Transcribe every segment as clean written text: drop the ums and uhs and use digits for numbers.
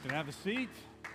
Can I have a seat?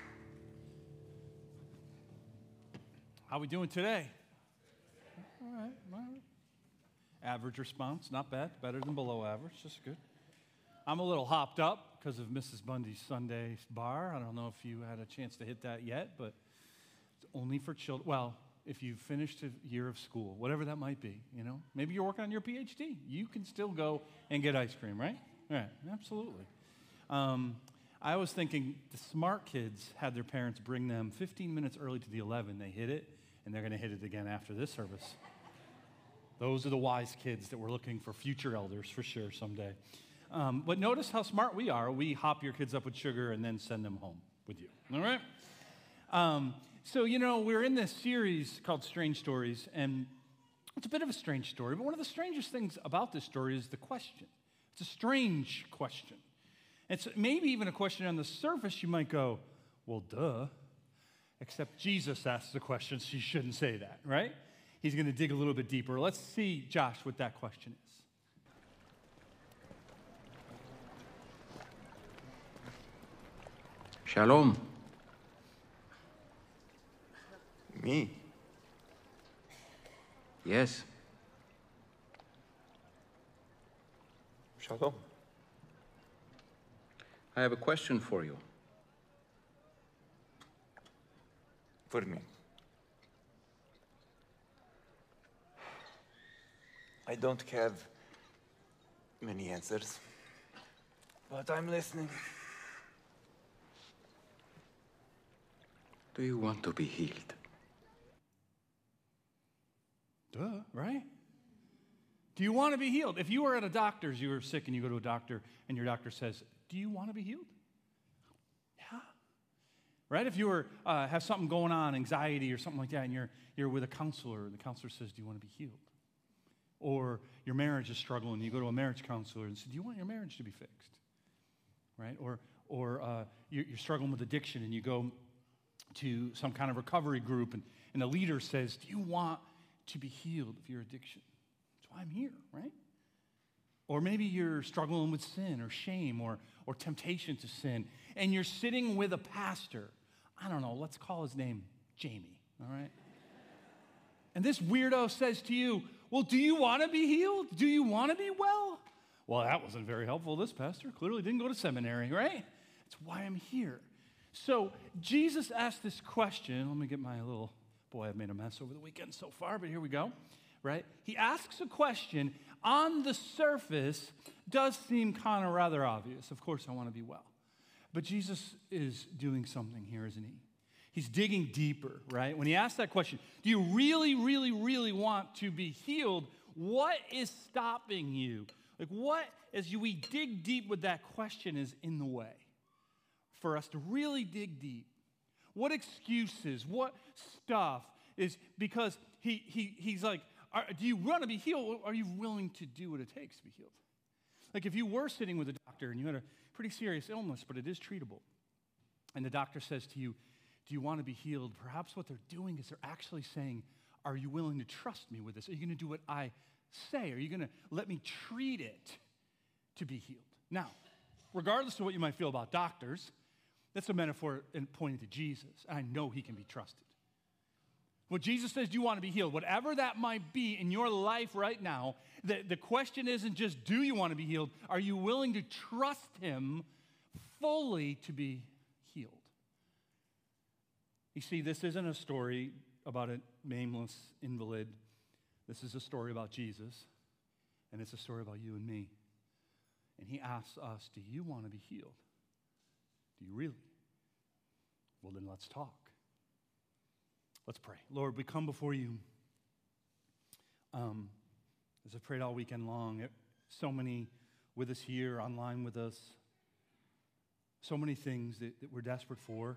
How we doing today? All right. Average response, not bad. Better than below average, just good. I'm a little hopped up because of Mrs. Bundy's Sunday bar. I don't know if you had a chance to hit that yet, but it's only for children. Well, if you've finished a year of school, whatever that might be, you know. Maybe you're working on your PhD. You can still go and get ice cream, right? Right, absolutely. I was thinking the smart kids had their parents bring them 15 minutes early to the 11. They hit it, and they're going to hit it again after this service. Those are the wise kids that we're looking for future elders for sure someday. But notice how smart we are. We hop your kids up with sugar and then send them home with you. All right? So, you know, we're in this series called Strange Stories, and it's a bit of a strange story, but one of the strangest things about this story is the question. It's a strange question. It's maybe even a question on the surface you might go, well, duh. Except Jesus asked the question, so you shouldn't say that, right? He's going to dig a little bit deeper. Let's see, Josh, what that question is. Shalom. Me? Yes. Shalom. I have a question for you. For me. I don't have many answers, but I'm listening. Do you want to be healed? Duh, right? Do you want to be healed? If you were at a doctor's, you were sick, and you go to a doctor, and your doctor says, do you want to be healed? Yeah. Right? If you were have something going on, anxiety or something like that, and you're with a counselor, and the counselor says, do you want to be healed? Or your marriage is struggling, you go to a marriage counselor and say, do you want your marriage to be fixed? Right? Or you're struggling with addiction, and you go to some kind of recovery group, and the leader says, do you want to be healed of your addiction? That's why I'm here, right? Or maybe you're struggling with sin or shame or temptation to sin, and you're sitting with a pastor. I don't know, let's call his name Jamie, all right? And this weirdo says to you, well, do you want to be healed? Do you want to be well? Well, that wasn't very helpful. This pastor clearly didn't go to seminary, right? That's why I'm here. So Jesus asked this question. Let me get my little, boy, I've made a mess over the weekend so far, but here we go, right? He asks a question on the surface does seem kind of rather obvious. Of course, I want to be well. But Jesus is doing something here, isn't he? He's digging deeper, right? When he asks that question, do you really, really, really want to be healed? What is stopping you? Like what, as we dig deep with that question, is in the way for us to really dig deep? What excuses, what stuff is, because he's like, do you want to be healed? Are you willing to do what it takes to be healed? Like if you were sitting with a doctor and you had a pretty serious illness, but it is treatable, and the doctor says to you, do you want to be healed? Perhaps what they're doing is they're actually saying, are you willing to trust me with this? Are you going to do what I say? Are you going to let me treat it to be healed? Now, regardless of what you might feel about doctors, that's a metaphor pointing to Jesus. And I know he can be trusted. When Jesus says, do you want to be healed? Whatever that might be in your life right now, the question isn't just, do you want to be healed? Are you willing to trust him fully to be healed? You see, this isn't a story about a nameless invalid. This is a story about Jesus, and it's a story about you and me. And he asks us, do you want to be healed? Do you really? Well, then let's talk. Let's pray. Lord, we come before you. As I prayed all weekend long, so many with us here, online with us, so many things that we're desperate for.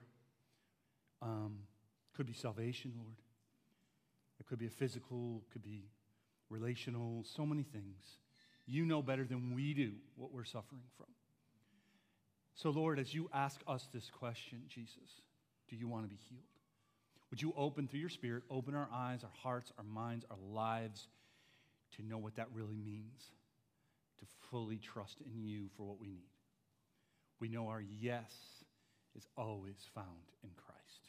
Could be salvation, Lord. It could be a physical, could be relational, so many things. You know better than we do what we're suffering from. So, Lord, as you ask us this question, Jesus, do you want to be healed? Would you open through your Spirit, open our eyes, our hearts, our minds, our lives to know what that really means, to fully trust in you for what we need. We know our yes is always found in Christ.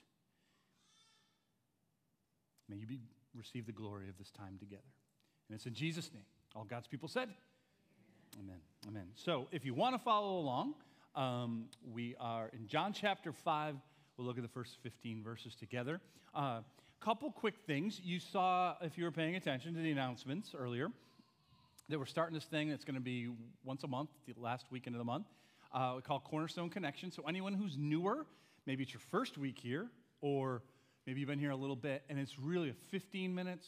May you receive the glory of this time together. And it's in Jesus' name. All God's people said, amen. Amen. So if you want to follow along, we are in John chapter 5. We'll look at the first 15 verses together. Couple quick things. You saw, if you were paying attention to the announcements earlier, that we're starting this thing that's going to be once a month, the last weekend of the month. We call Cornerstone Connection. So anyone who's newer, maybe it's your first week here, or maybe you've been here a little bit, and it's really a 15 minutes,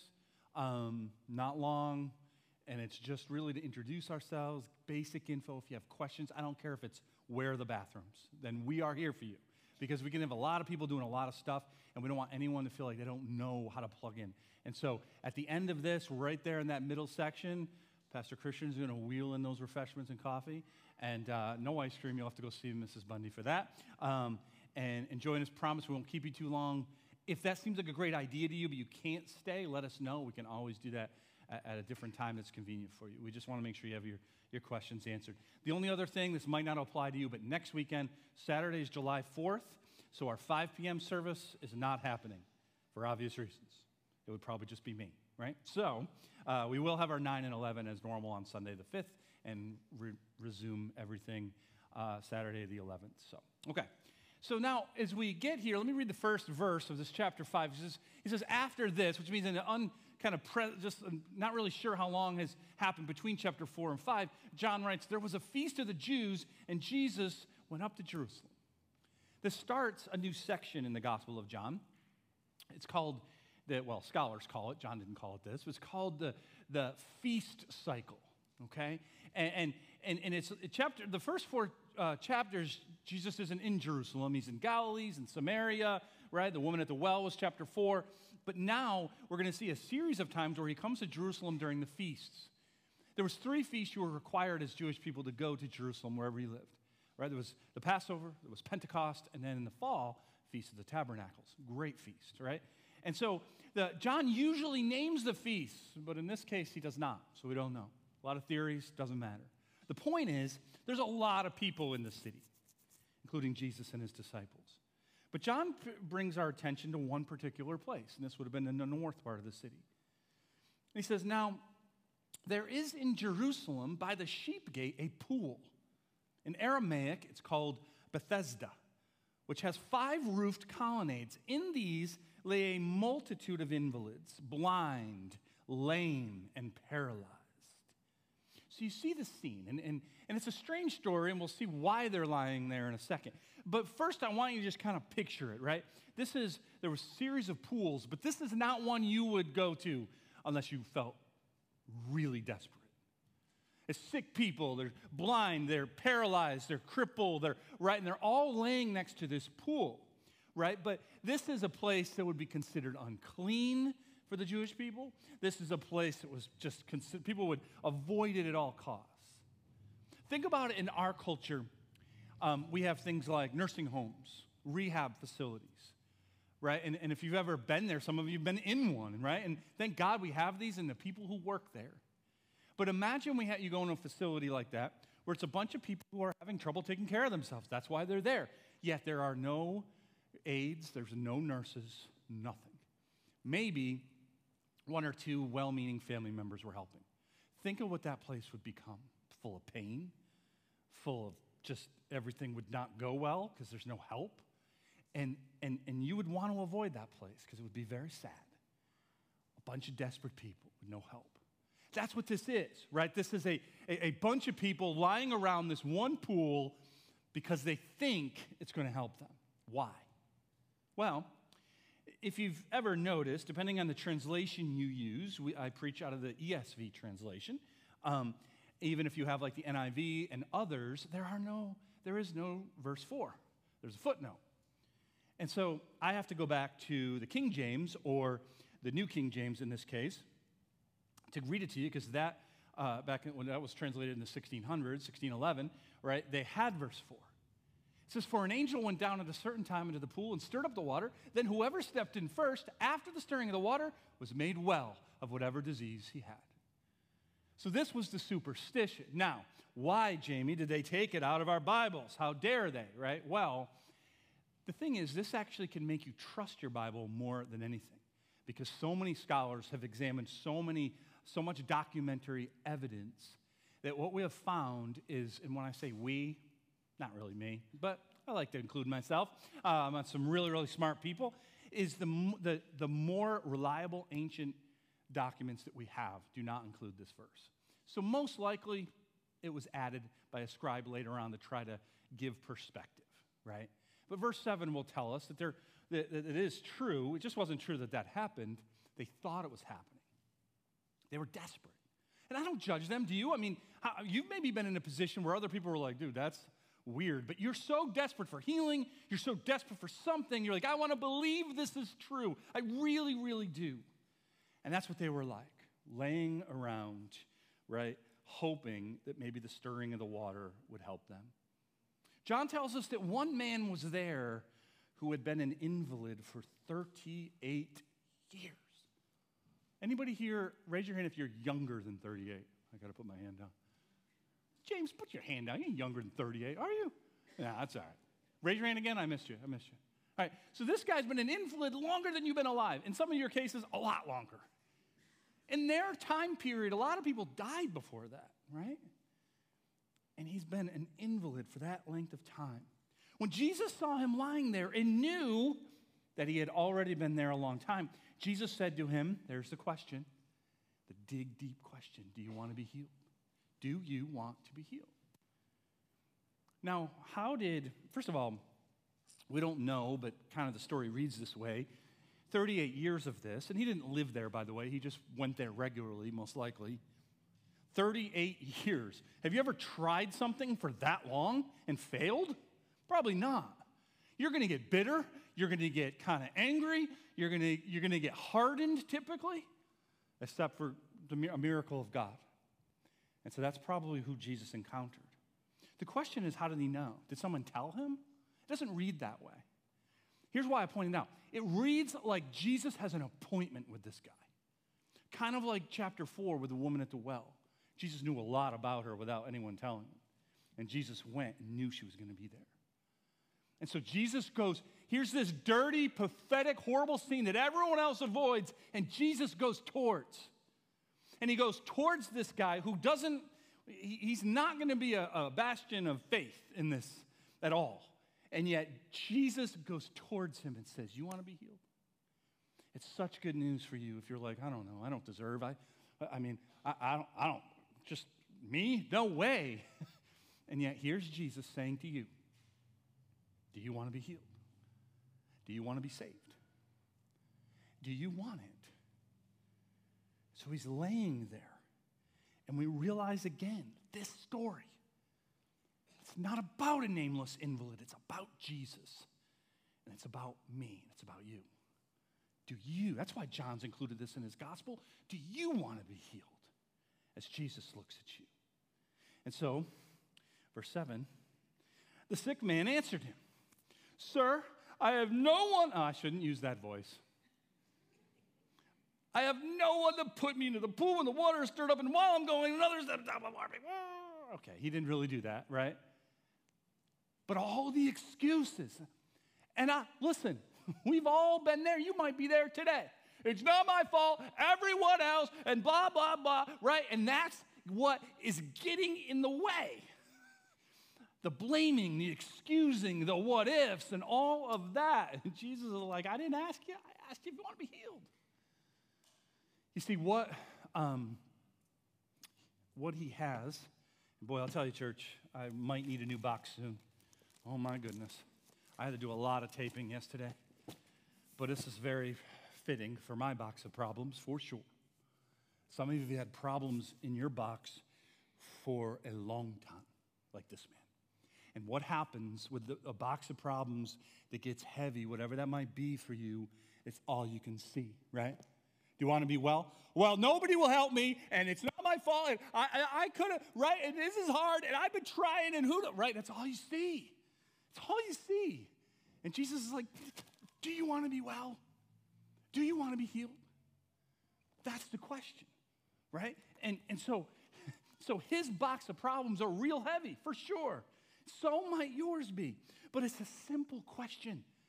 not long, and it's just really to introduce ourselves, basic info. If you have questions, I don't care if it's where are the bathrooms, then we are here for you. Because we can have a lot of people doing a lot of stuff, and we don't want anyone to feel like they don't know how to plug in. And so at the end of this, right there in that middle section, Pastor Christian's going to wheel in those refreshments and coffee. And no ice cream. You'll have to go see Mrs. Bundy for that. And enjoying his promise. We won't keep you too long. If that seems like a great idea to you, but you can't stay, let us know. We can always do that at a different time that's convenient for you. We just want to make sure you have your questions answered. The only other thing, this might not apply to you, but next weekend, Saturday is July 4th, so our 5 p.m. service is not happening for obvious reasons. It would probably just be me, right? So we will have our 9 and 11 as normal on Sunday the 5th and resume everything Saturday the 11th. So, okay. So now, as we get here, let me read the first verse of this chapter 5. He says, after this, which means not really sure how long has happened between chapter 4 and 5, John writes, there was a feast of the Jews, and Jesus went up to Jerusalem. This starts a new section in the Gospel of John. It's called, scholars call it, John didn't call it this, it's called the feast cycle, okay? And it's the first 4 chapters, Jesus isn't in Jerusalem. He's in Galilee, he's in Samaria, right? The woman at the well was chapter 4. But now we're going to see a series of times where he comes to Jerusalem during the feasts. There was 3 feasts you were required as Jewish people to go to Jerusalem wherever you lived, right? There was the Passover, there was Pentecost, and then in the fall, Feast of the Tabernacles. Great feast, right? And so John usually names the feasts, but in this case, he does not, so we don't know. A lot of theories, doesn't matter. The point is, there's a lot of people in the city, including Jesus and his disciples. But John brings our attention to one particular place, and this would have been in the north part of the city. And he says, now, there is in Jerusalem by the sheep gate a pool. In Aramaic, it's called Bethesda, which has 5 roofed colonnades. In these lay a multitude of invalids, blind, lame, and paralyzed. So you see the scene, and it's a strange story, and we'll see why they're lying there in a second. But first, I want you to just kind of picture it, right? There was a series of pools, but this is not one you would go to unless you felt really desperate. It's sick people, they're blind, they're paralyzed, they're crippled, and they're all laying next to this pool, right? But this is a place that would be considered unclean for the Jewish people. This is a place that was just people would avoid it at all costs. Think about it in our culture. We have things like nursing homes, rehab facilities, right? And if you've ever been there, some of you have been in one, right? And thank God we have these and the people who work there. But imagine you go in a facility like that where it's a bunch of people who are having trouble taking care of themselves. That's why they're there. Yet there are no aides, there's no nurses, nothing. Maybe 1 or 2 well-meaning family members were helping. Think of what that place would become. Full of pain, full of just everything would not go well because there's no help. And you would want to avoid that place because it would be very sad. A bunch of desperate people with no help. That's what this is, right? This is a bunch of people lying around this one pool because they think it's going to help them. Why? Well, if you've ever noticed, depending on the translation you use, I preach out of the ESV translation. Even if you have like the NIV and others, there is no verse 4. There's a footnote. And so I have to go back to the King James, or the New King James in this case, to read it to you, because that, back when that was translated in the 1600s, 1611, right, they had verse 4. It says, for an angel went down at a certain time into the pool and stirred up the water. Then whoever stepped in first, after the stirring of the water, was made well of whatever disease he had. So this was the superstition. Now, why, Jamie, did they take it out of our Bibles? How dare they, right? Well, The thing is, this actually can make you trust your Bible more than anything, because so many scholars have examined so much documentary evidence that what we have found is, and when I say we, not really me, but I like to include myself, on some really, really smart people, is the more reliable ancient documents that we have do not include this verse. So most likely, it was added by a scribe later on to try to give perspective, right? But verse 7 will tell us that it is true. It just wasn't true that happened. They thought it was happening. They were desperate. And I don't judge them, do you? I mean, you've maybe been in a position where other people were like, dude, that's weird. But you're so desperate for healing. You're so desperate for something. You're like, I want to believe this is true. I really, really do. And that's what they were like, laying around, right, hoping that maybe the stirring of the water would help them. John tells us that one man was there who had been an invalid for 38 years. Anybody here, raise your hand if you're younger than 38. I got to put my hand down. James, put your hand down. You're younger than 38, are you? Yeah, that's all right. Raise your hand again. I missed you. All right, so this guy's been an invalid longer than you've been alive. In some of your cases, a lot longer. In their time period, a lot of people died before that, right? And he's been an invalid for that length of time. When Jesus saw him lying there and knew that he had already been there a long time, Jesus said to him, there's the question, the dig deep question, do you want to be healed? Do you want to be healed? Now, first of all, we don't know, but kind of the story reads this way. 38 years of this, and he didn't live there, by the way. He just went there regularly, most likely. 38 years. Have you ever tried something for that long and failed? Probably not. You're going to get bitter. You're going to get kind of angry. You're going to get hardened, typically, except for a miracle of God. And so that's probably who Jesus encountered. The question is, how did he know? Did someone tell him? It doesn't read that way. Here's why I pointed out. It reads like Jesus has an appointment with this guy. Kind of like chapter 4 with the woman at the well. Jesus knew a lot about her without anyone telling him. And Jesus went and knew she was going to be there. And so Jesus goes, here's this dirty, pathetic, horrible scene that everyone else avoids, and Jesus goes towards. And he goes towards this guy who he's not going to be a bastion of faith in this at all. And yet Jesus goes towards him and says, you want to be healed? It's such good news for you if you're like, I don't know, I don't deserve, I don't, just me? No way. And yet here's Jesus saying to you, do you want to be healed? Do you want to be saved? Do you want it? So he's laying there, and we realize again, this story, it's not about a nameless invalid. It's about Jesus, and it's about me, and it's about you. Do you? That's why John's included this in his gospel. Do you want to be healed? As Jesus looks at you. And so, verse 7, the sick man answered him, Sir, I have no one. Oh, I shouldn't use that voice. I have no one to put me into the pool when the water is stirred up, and while I'm going, another's at the top of the water. Okay, he didn't really do that, right? But all the excuses. And listen, we've all been there. You might be there today. It's not my fault, everyone else, and blah, blah, blah, right? And that's what is getting in the way. The blaming, the excusing, the what ifs, and all of that. And Jesus is like, I didn't ask you. I asked you if you want to be healed. You see, what he has, and boy, I'll tell you, church, I might need a new box soon. Oh, my goodness. I had to do a lot of taping yesterday. But this is very fitting for my box of problems, for sure. Some of you have had problems in your box for a long time, like this man. And what happens with a box of problems that gets heavy, whatever that might be for you, it's all you can see, right? Do you want to be well? Well, nobody will help me, and it's not my fault, and I could have, right? And this is hard, and I've been trying, and right? That's all you see. It's all you see. And Jesus is like, do you want to be well? Do you want to be healed? That's the question, right? And so his box of problems are real heavy, for sure. So might yours be. But it's a simple question.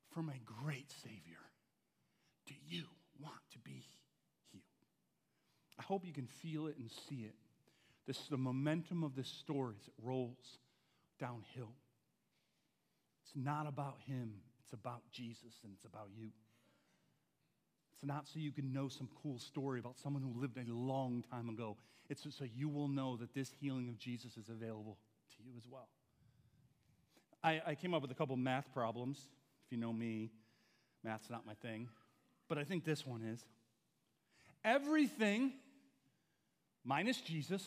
from a great Savior. Do you want to be healed? I hope you can feel it and see it. This is the momentum of this story as it rolls downhill. It's not about him. It's about Jesus, and it's about you. It's not so you can know some cool story about someone who lived a long time ago. It's so you will know that this healing of Jesus is available to you as well. I came up with a couple math problems. If you know me, math's not my thing. But I think this one is. Everything minus Jesus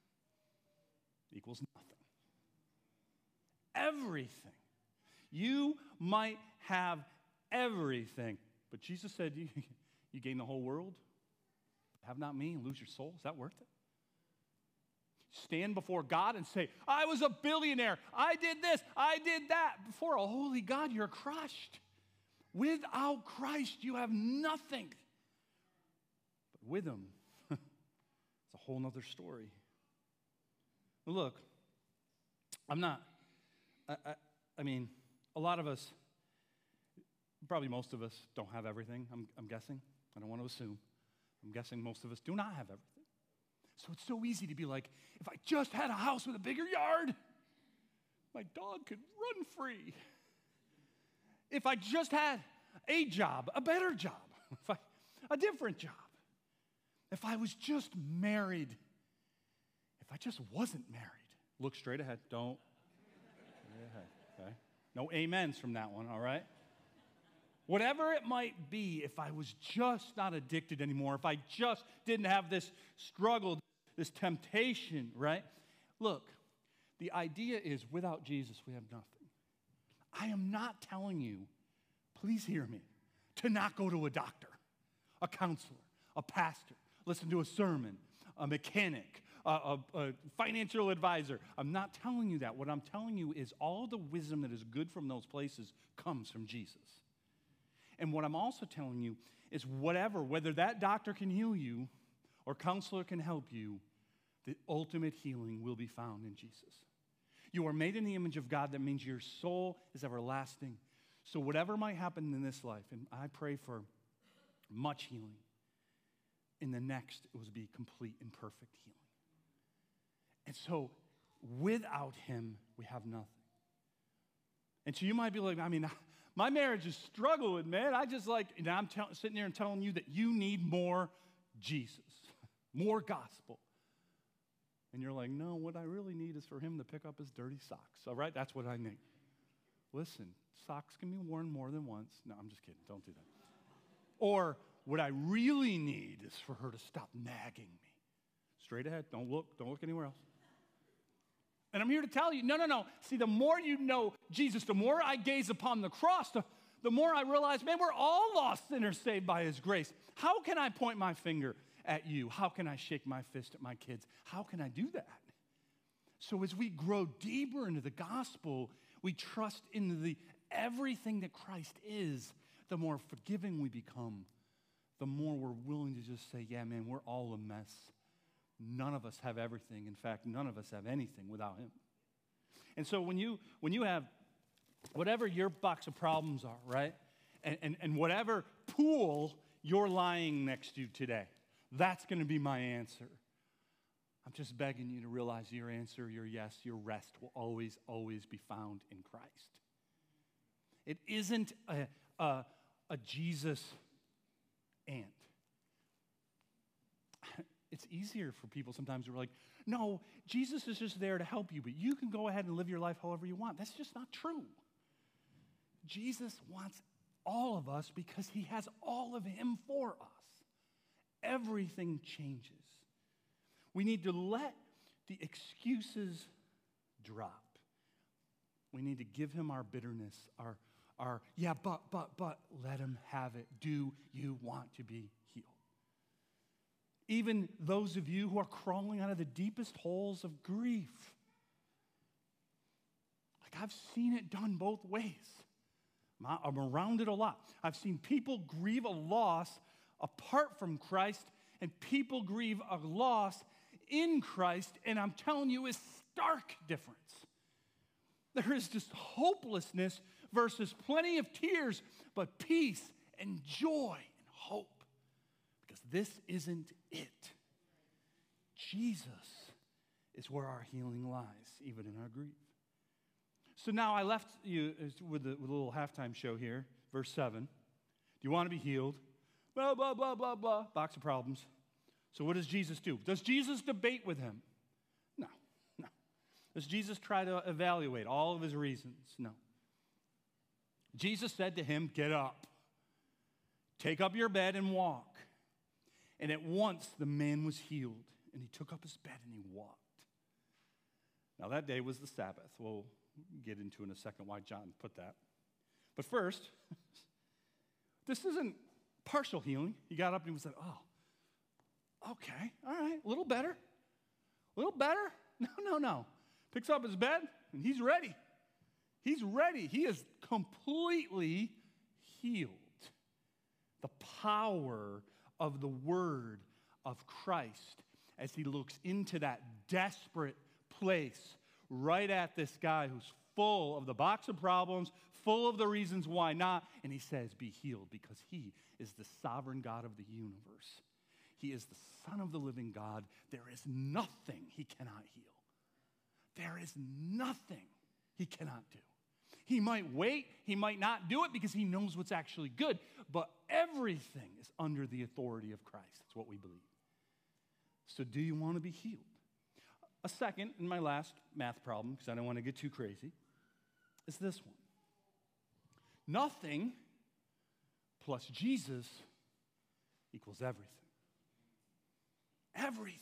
equals nothing. Everything. You might have everything, but Jesus said, you gain the whole world, have not me, and lose your soul. Is that worth it? Stand before God and say, I was a billionaire. I did this. I did that. Before a holy God, you're crushed. Without Christ, you have nothing. But with him, it's a whole nother story. Look, I'm not, I mean, a lot of us, probably most of us don't have everything, I'm guessing. I don't want to assume. I'm guessing most of us do not have everything. So it's so easy to be like, if I just had a house with a bigger yard, my dog could run free. If I just had a job, a better job, a different job. If I was just married, if I just wasn't married. Look straight ahead, don't. Straight ahead, okay? No amens from that one, all right? Whatever it might be, if I was just not addicted anymore, if I just didn't have this struggle, this temptation, right? Look, the idea is without Jesus, we have nothing. I am not telling you, please hear me, to not go to a doctor, a counselor, a pastor, listen to a sermon, a mechanic, a financial advisor. I'm not telling you that. What I'm telling you is all the wisdom that is good from those places comes from Jesus. And what I'm also telling you is whether that doctor can heal you or counselor can help you, the ultimate healing will be found in Jesus. You are made in the image of God. That means your soul is everlasting. So whatever might happen in this life, and I pray for much healing, in the next it will be complete and perfect healing. And so without him, we have nothing. And so you might be like, I mean, my marriage is struggling, man. I just like, and I'm sitting there and telling you that you need more Jesus, more gospel. And you're like, no, what I really need is for him to pick up his dirty socks, all right? That's what I need. Listen, socks can be worn more than once. No, I'm just kidding. Don't do that. Or what I really need is for her to stop nagging me. Straight ahead. Don't look anywhere else. And I'm here to tell you, no. See, the more you know Jesus, the more I gaze upon the cross, the more I realize, man, we're all lost sinners saved by his grace. How can I point my finger at you? How can I shake my fist at my kids? How can I do that? So as we grow deeper into the gospel, we trust in everything that Christ is, the more forgiving we become, the more we're willing to just say, yeah, man, we're all a mess. None of us have everything. In fact, none of us have anything without him. And so when you have whatever your box of problems are, right, and whatever pool you're lying next to today, that's going to be my answer. I'm just begging you to realize your answer, your yes, your rest will always, always be found in Christ. It isn't a Jesus and. It's easier for people sometimes who are like, no, Jesus is just there to help you, but you can go ahead and live your life however you want. That's just not true. Jesus wants all of us because he has all of him for us. Everything changes. We need to let the excuses drop. We need to give him our bitterness, our yeah, but, let him have it. Do you want to be healed? Even those of you who are crawling out of the deepest holes of grief. Like, I've seen it done both ways. I'm around it a lot. I've seen people grieve a loss apart from Christ, and people grieve a loss in Christ, and I'm telling you, it's stark difference. There is just hopelessness versus plenty of tears, but peace and joy and hope. Because this isn't it. Jesus is where our healing lies, even in our grief. So now I left you with a little halftime show here, verse 7. Do you want to be healed? Blah, blah, blah, blah, blah. Box of problems. So what does Jesus do? Does Jesus debate with him? No. Does Jesus try to evaluate all of his reasons? No. Jesus said to him, get up. Take up your bed and walk. And at once the man was healed. And he took up his bed and he walked. Now that day was the Sabbath. We'll get into in a second why John put that. But first, this isn't partial healing. He got up and he was like, oh, okay, all right, a little better. A little better? No. Picks up his bed and he's ready. He's ready. He is completely healed. The power of the word of Christ as he looks into that desperate place right at this guy who's full of the box of problems, full of the reasons why not, and he says, be healed, because he is the sovereign God of the universe. He is the Son of the living God. There is nothing he cannot heal. There is nothing he cannot do. He might wait, he might not do it because he knows what's actually good, but everything is under the authority of Christ. That's what we believe. So do you want to be healed? A second, and my last math problem, because I don't want to get too crazy, is this one. Nothing plus Jesus equals everything. Everything.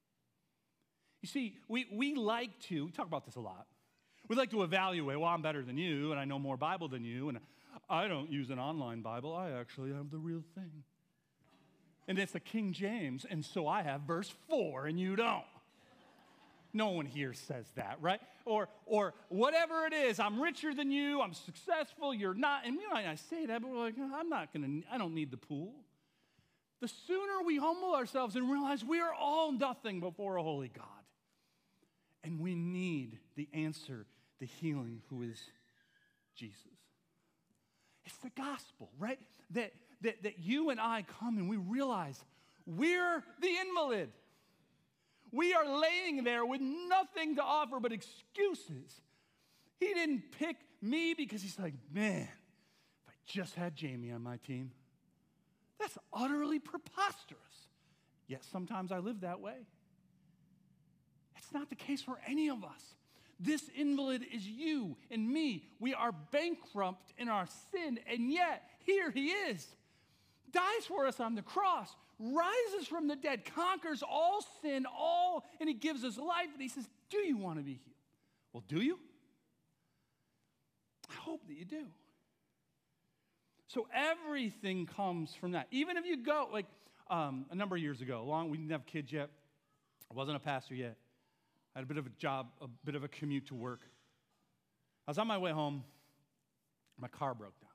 You see, we like to, we talk about this a lot. We like to evaluate, well, I'm better than you, and I know more Bible than you, and I don't use an online Bible. I actually have the real thing. And it's a King James, and so I have verse 4, and you don't. No one here says that, right? Or whatever it is, I'm richer than you, I'm successful, you're not. And we might say that, but we're like, I don't need the pool. The sooner we humble ourselves and realize we are all nothing before a holy God. And we need the answer, the healing, who is Jesus. It's the gospel, right? That you and I come and we realize we're the invalid. We are laying there with nothing to offer but excuses. He didn't pick me because he's like, man, if I just had Jamie on my team, that's utterly preposterous. Yet sometimes I live that way. It's not the case for any of us. This invalid is you and me. We are bankrupt in our sin, and yet here he is. Dies for us on the cross, rises from the dead, conquers all sin, and he gives us life, and he says, do you want to be healed? Well, do you? I hope that you do. So everything comes from that. Even if you go, like a number of years ago, we didn't have kids yet. I wasn't a pastor yet. I had a bit of a job, a bit of a commute to work. I was on my way home. My car broke down.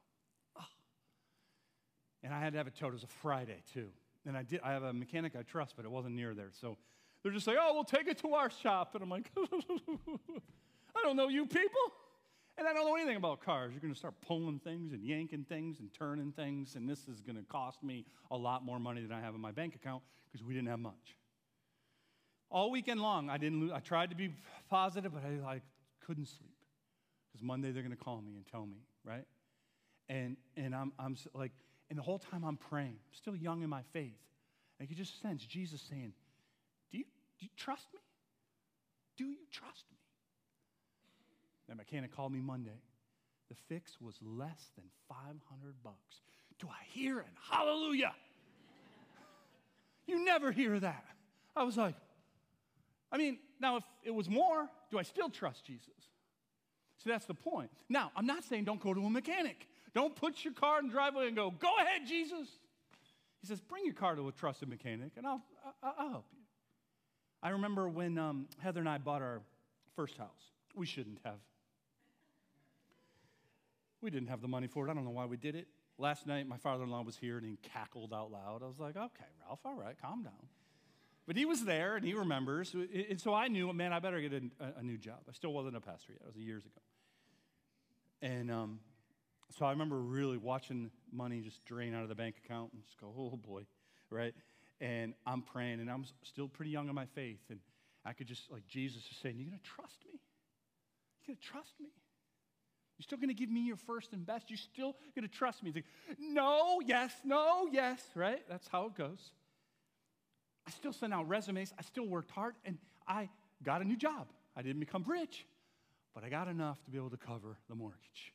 And I had to have it towed. It was a Friday, too. And I have a mechanic I trust, but it wasn't near there. So they're just like, oh, we'll take it to our shop. And I'm like, I don't know you people. And I don't know anything about cars. You're going to start pulling things and yanking things and turning things. And this is going to cost me a lot more money than I have in my bank account because we didn't have much. All weekend long, I tried to be positive, but I couldn't sleep. Because Monday they're going to call me and tell me, right? And I'm like, and the whole time I'm praying, still young in my faith. I could just sense Jesus saying, do you trust me? Do you trust me? That mechanic called me Monday. The fix was less than $500. Do I hear it? Hallelujah. You never hear that. I was like, now if it was more, do I still trust Jesus? So that's the point. Now, I'm not saying don't go to a mechanic. Don't put your car in the driveway and go ahead, Jesus. He says, bring your car to a trusted mechanic, and I'll help you. I remember when Heather and I bought our first house. We shouldn't have. We didn't have the money for it. I don't know why we did it. Last night, my father-in-law was here, and he cackled out loud. I was like, okay, Ralph, all right, calm down. But he was there, and he remembers. And so I knew, man, I better get a new job. I still wasn't a pastor yet. It was years ago. And so I remember really watching money just drain out of the bank account and just go, oh boy, right? And I'm praying, and I'm still pretty young in my faith, and I could just, like Jesus is saying, you're going to trust me? You're going to trust me? You're still going to give me your first and best? You're still going to trust me? He's like, no, yes, right? That's how it goes. I still sent out resumes. I still worked hard, and I got a new job. I didn't become rich, but I got enough to be able to cover the mortgage.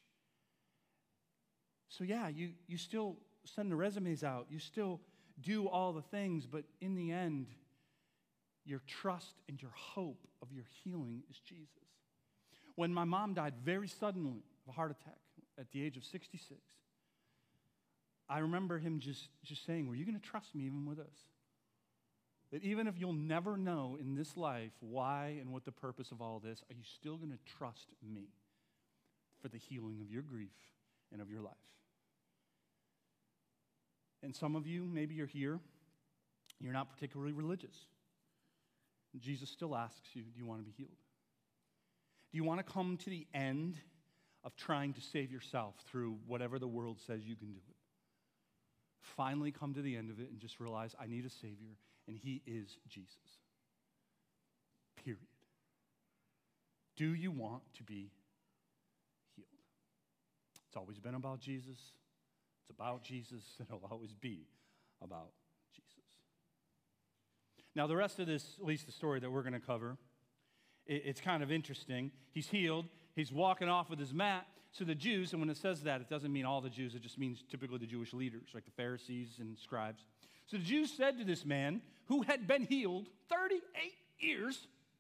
So yeah, you still send the resumes out. You still do all the things, but in the end, your trust and your hope of your healing is Jesus. When my mom died very suddenly of a heart attack at the age of 66, I remember him just saying, were you going to trust me even with this? That even if you'll never know in this life why and what the purpose of all this, are you still going to trust me for the healing of your grief and of your life? And some of you, maybe you're here, you're not particularly religious. Jesus still asks you, do you want to be healed? Do you want to come to the end of trying to save yourself through whatever the world says you can do it? Finally come to the end of it and just realize I need a Savior, and He is Jesus. Period. Do you want to be healed? It's always been about Jesus. It's about Jesus, and it'll always be about Jesus. Now, the rest of this, at least the story that we're going to cover, it's kind of interesting. He's healed. He's walking off with his mat. So the Jews, and when it says that, it doesn't mean all the Jews. It just means typically the Jewish leaders, like the Pharisees and scribes. So the Jews said to this man who had been healed 38 years,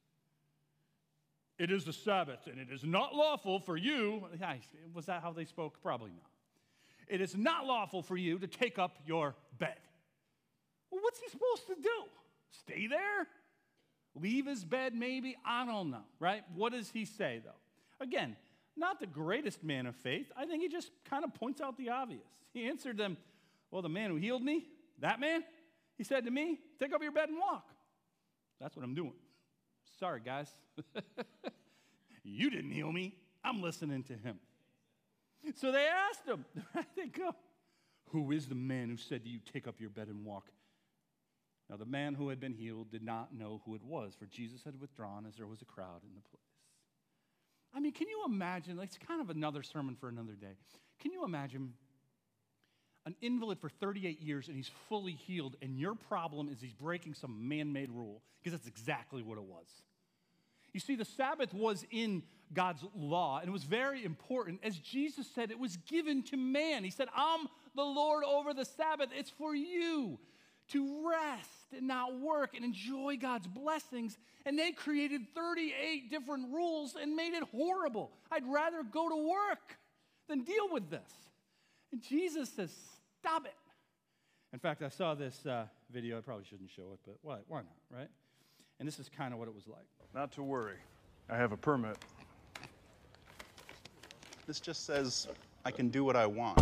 it is the Sabbath, and it is not lawful for you. Was that how they spoke? Probably not. It is not lawful for you to take up your bed. Well, what's he supposed to do? Stay there? Leave his bed maybe? I don't know, right? What does he say, though? Again, not the greatest man of faith. I think he just kind of points out the obvious. He answered them, well, the man who healed me, that man, he said to me, take up your bed and walk. That's what I'm doing. Sorry, guys. You didn't heal me. I'm listening to him. So they asked him, they go, who is the man who said to you, take up your bed and walk? Now, the man who had been healed did not know who it was, for Jesus had withdrawn as there was a crowd in the place. I mean, can you imagine? It's kind of another sermon for another day. Can you imagine an invalid for 38 years and he's fully healed, and your problem is he's breaking some man-made rule? Because that's exactly what it was. You see, the Sabbath was in God's law, and it was very important. As Jesus said, it was given to man. He said, I'm the Lord over the Sabbath. It's for you to rest and not work and enjoy God's blessings. And they created 38 different rules and made it horrible. I'd rather go to work than deal with this. And Jesus says, stop it. In fact, I saw this video. I probably shouldn't show it, but why not, right? And this is kind of what it was like. Not to worry. I have a permit. This just says I can do what I want.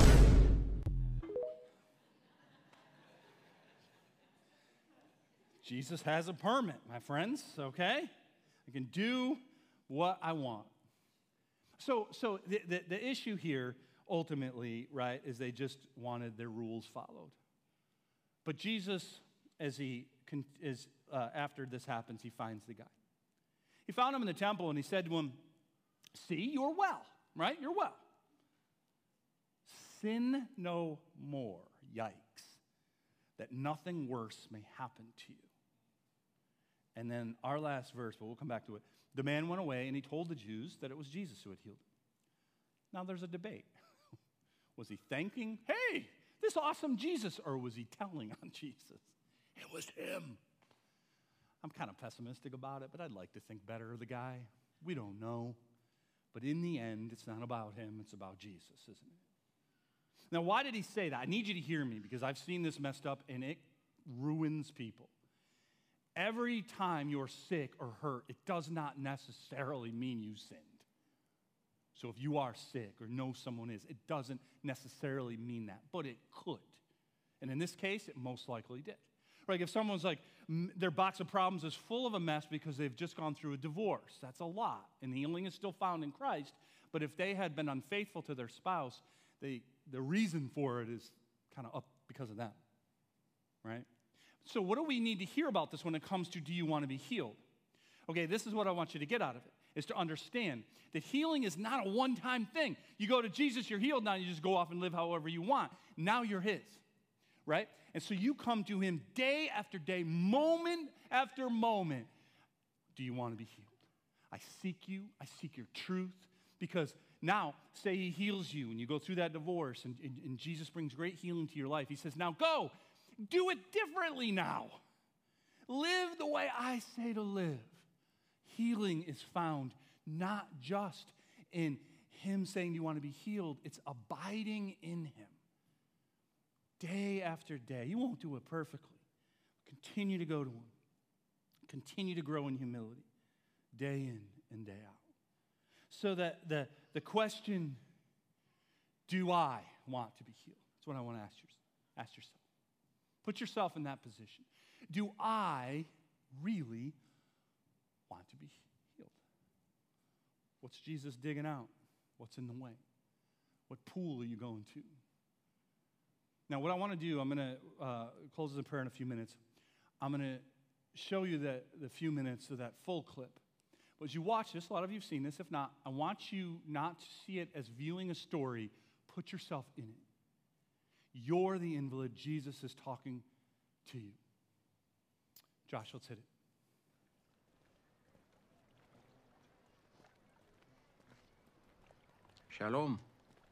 Jesus has a permit, my friends, okay? I can do what I want. So the issue here, ultimately, right, is they just wanted their rules followed. But Jesus, after this happens, he finds the guy. He found him in the temple, and he said to him, see, you're well, right? You're well. Sin no more, yikes, that nothing worse may happen to you. And then our last verse, but we'll come back to it. The man went away, and he told the Jews that it was Jesus who had healed him. Now there's a debate. Was he thanking, hey, this awesome Jesus, or was he telling on Jesus? It was him. I'm kind of pessimistic about it, but I'd like to think better of the guy. We don't know. But in the end, it's not about him, it's about Jesus, isn't it? Now, why did he say that? I need you to hear me, because I've seen this messed up, and it ruins people. Every time you're sick or hurt, it does not necessarily mean you sinned. So if you are sick or know someone is, it doesn't necessarily mean that, but it could. And in this case, it most likely did. Like if someone's like, their box of problems is full of a mess because they've just gone through a divorce, that's a lot. And healing is still found in Christ, But if they had been unfaithful to their spouse, the reason for it is kind of up because of them, right? So what do we need to hear about this when it comes to do you want to be healed? Okay, this is what I want you to get out of it, is to understand that healing is not a one-time thing. You go to Jesus, you're healed now, you just go off and live however you want. Now you're his, right? And so you come to him day after day, moment after moment. Do you want to be healed? I seek you. I seek your truth. Because now, say he heals you and you go through that divorce and Jesus brings great healing to your life. He says, now go. Do it differently now. Live the way I say to live. Healing is found not just in him saying, do you want to be healed? It's abiding in him. Day after day. You won't do it perfectly. Continue to go to him. Continue to grow in humility. Day in and day out. So that the question, do I want to be healed? That's what I want to ask yourself. Put yourself in that position. Do I really want to be healed? What's Jesus digging out? What's in the way? What pool are you going to? Now, what I want to do, I'm going to close this in prayer in a few minutes. I'm going to show you the few minutes of that full clip. But as you watch this, a lot of you have seen this. If not, I want you not to see it as viewing a story. Put yourself in it. You're the invalid. Jesus is talking to you. Josh, let's hit it. Shalom.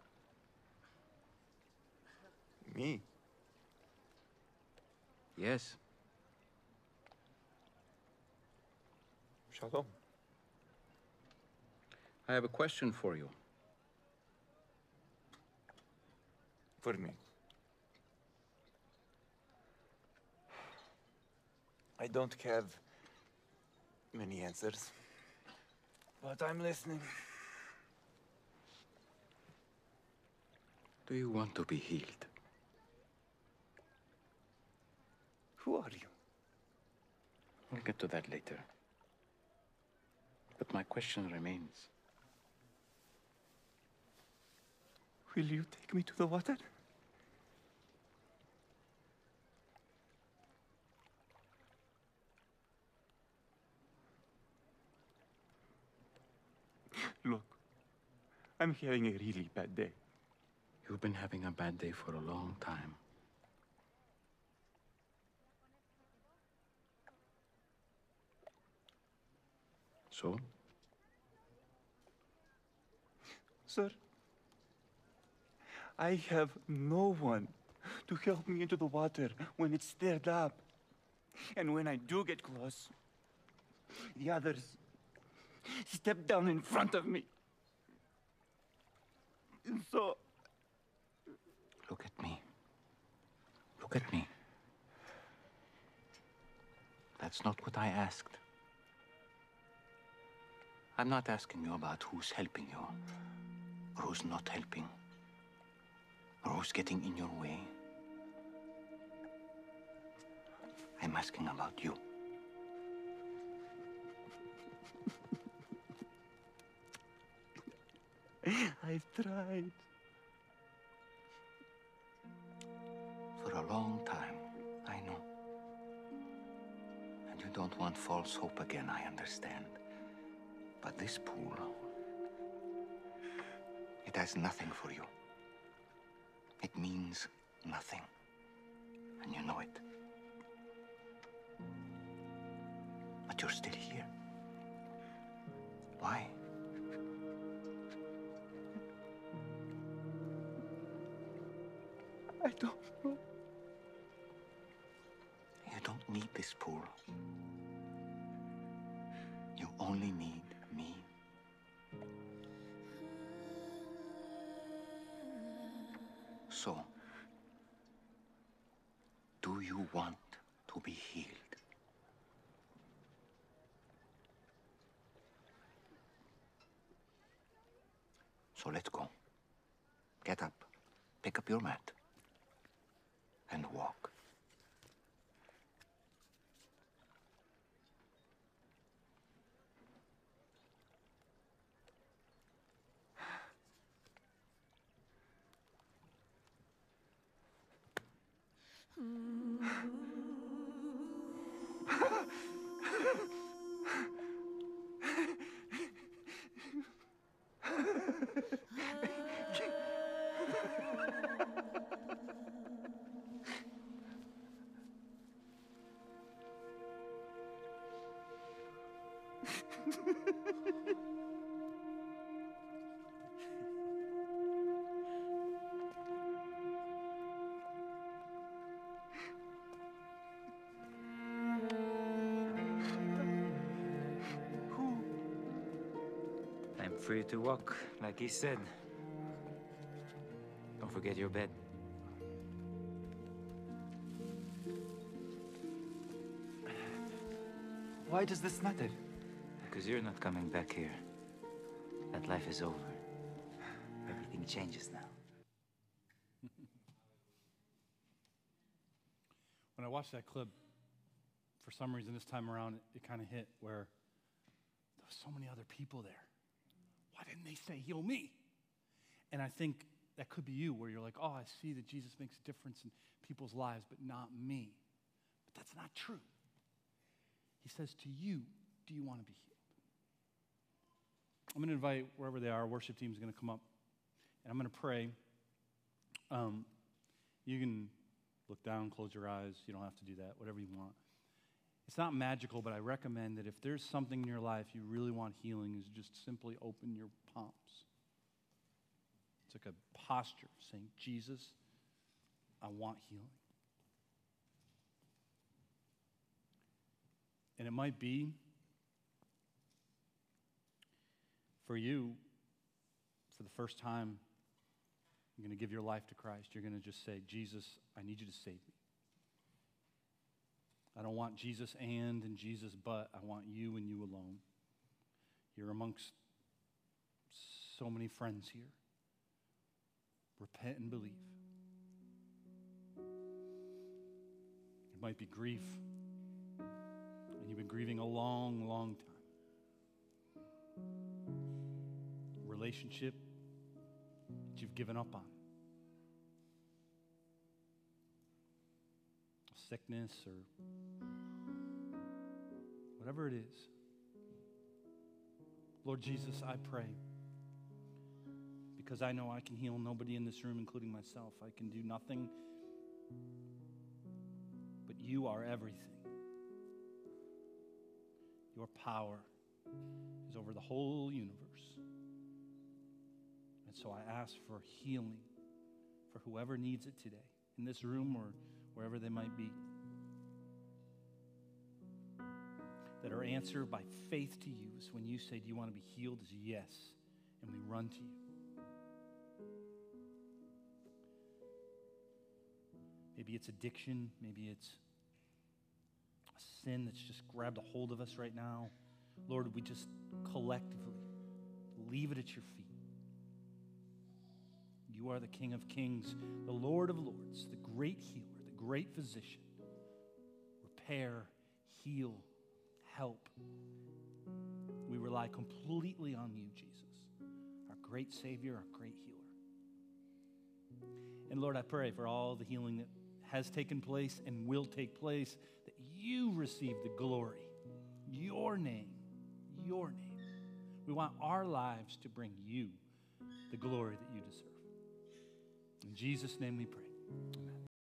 Me? Yes. Shalom. I have a question for you. For me. I don't have many answers, but I'm listening. Do you want to be healed? Who are you? We'll get to that later. But my question remains. Will you take me to the water? Look, I'm having a really bad day. You've been having a bad day for a long time. So? Sir, I have no one to help me into the water when it's stirred up. And when I do get close, the others step down in front of me. And so, Look at me. Look at me. That's not what I asked. I'm not asking you about who's helping you, or who's not helping, or who's getting in your way. I'm asking about you. I've tried. For a long time, I know. And you don't want false hope again, I understand. But this pool, it has nothing for you. It means nothing. And you know it. But you're still here. Why? I don't know. You don't need this pool. You only need me. So, do you want to be healed? So let's go. Get up, pick up your mat, and walk. for you to walk, like he said. Don't forget your bed. Why does this matter? Because you're not coming back here. That life is over. Everything changes now. When I watched that clip, for some reason this time around, it kind of hit where there were so many other people there. Why didn't they say, heal me? And I think that could be you, where you're like, oh, I see that Jesus makes a difference in people's lives, but not me. But that's not true. He says to you, do you want to be healed? I'm going to invite, wherever they are, our worship team is going to come up, and I'm going to pray. You can look down, close your eyes. You don't have to do that, whatever you want. It's not magical, but I recommend that if there's something in your life you really want healing, is just simply open your palms. It's like a posture saying, Jesus, I want healing. And it might be for you, for the first time, you're going to give your life to Christ. You're going to just say, Jesus, I need you to save me. I don't want Jesus and Jesus but. I want you and you alone. You're amongst so many friends here. Repent and believe. It might be grief, and you've been grieving a long, long time. Relationship that you've given up on. Sickness or whatever it is. Lord Jesus, I pray, because I know I can heal nobody in this room, including myself. I can do nothing, but you are everything. Your power is over the whole universe. And so I ask for healing for whoever needs it today, in this room or wherever they might be, that our answer by faith to you is when you say, do you want to be healed, is yes, and we run to you. Maybe it's addiction, maybe it's a sin that's just grabbed a hold of us right now. Lord, we just collectively leave it at your feet. You are the King of Kings, the Lord of Lords, the great healer, the great physician. Repair, heal, help. We rely completely on you, Jesus, our great Savior, our great healer. And Lord, I pray for all the healing that has taken place and will take place, that you receive the glory. Your name, your name. We want our lives to bring you the glory that you deserve. In Jesus' name we pray. Amen.